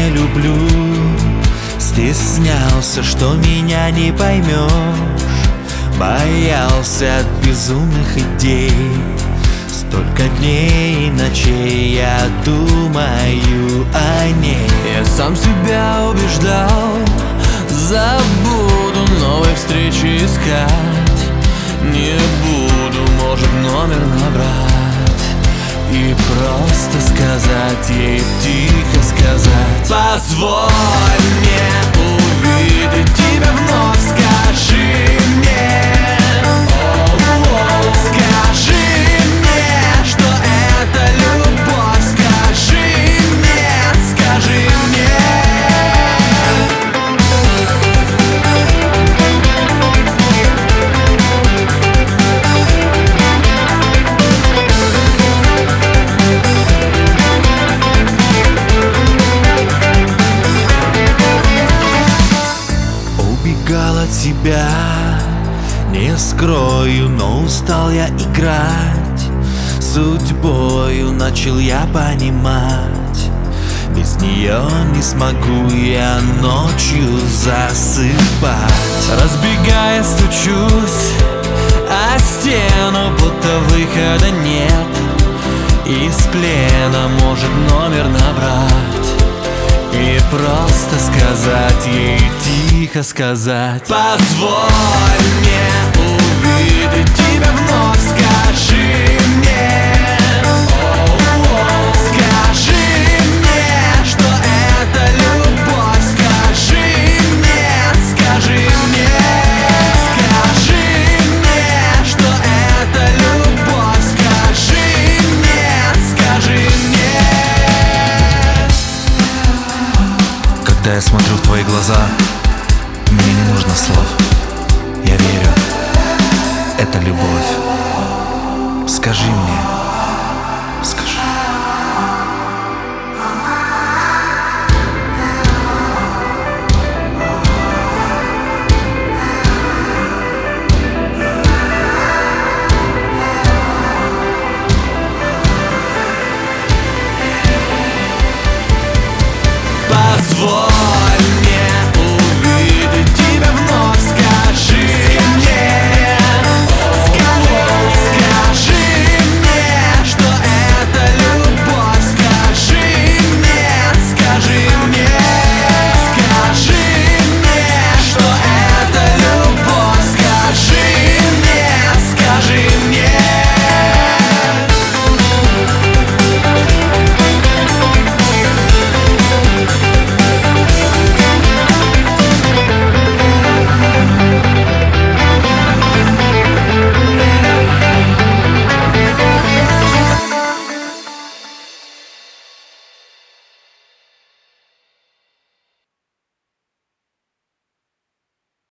не люблю. Стеснялся, что меня не поймешь, боялся от безумных идей. Столько дней и ночей я думаю о ней. Я сам себя убеждал, забуду новой встречи искать. Не буду, может, номер набрать и просто сказать ей, тихо сказать: позволь мне увидеть тебя вновь, скажи мне, скажи мне, что это любовь, скажи мне, скажи мне. Убегал от себя, не скрою, но устал я играть. Судьбою начал я понимать, без нее не смогу я ночью засыпать. Разбегая, стучусь о стену, будто выхода нет. Из плена может номер набрать и просто сказать ей, тихо сказать: позволь мне увидеть тебя вновь, скажи мне, скажи мне, что это любовь, скажи мне, скажи мне, скажи мне, что это любовь, скажи мне, скажи мне. Когда я смотрю в твои глаза, мне не нужно слов. Я верю, это любовь. Скажи мне,